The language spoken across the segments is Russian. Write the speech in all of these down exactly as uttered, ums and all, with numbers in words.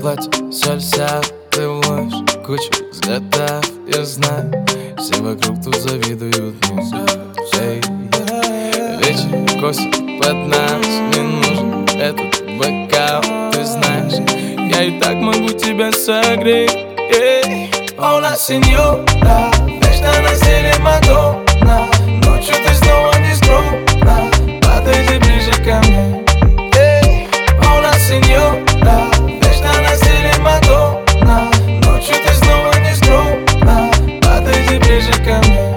платье, сальса, ты ловишь кучу взглядов, я знаю. Все вокруг тут завидуют мне. Эй, вечер косит под нас, не нужен этот бокал, ты знаешь. Я и так могу тебя согреть. Эй, hola, сеньора, вечно на стиле Мадонна. Ночью ты снова не скромна, подойди ближе ко мне. Эй, hola, сеньора, вечно на стиле Мадонна. Ночью ты снова не скромна, подойди ближе ко мне.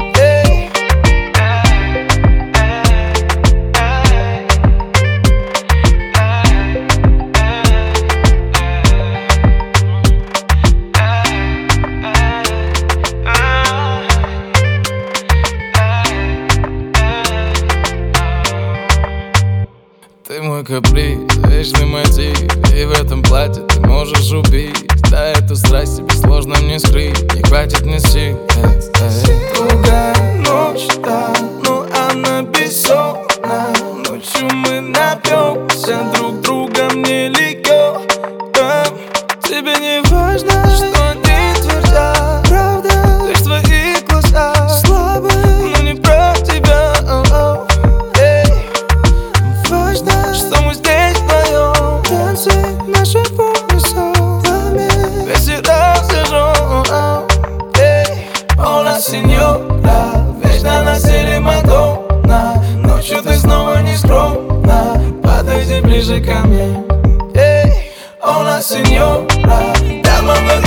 Ты мой каприз, вечный мотив, и в этом платье ты можешь убить. Да, эту страсть тебе сложно мне скрыть, не хватит мне сил. Другая ночь, да, но она бессонна. Ночью мы напьемся, друг друга мне легко. Да, тебе не важно, что они твердят, правда, лишь твои глаза слабые, но не про тебя. Что мы здесь вдвоем, танцы наши полюсом, весь раз зажжем. Эй, hola, сеньора, вечно на стиле Мадонна. Ночью ты снова не скромна, подойди ближе ко мне. Эй, hola, сеньора, я могу